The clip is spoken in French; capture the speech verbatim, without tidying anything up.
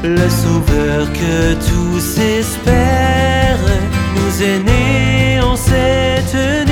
le sauveur que tous espèrent, nous est né en cette nuit.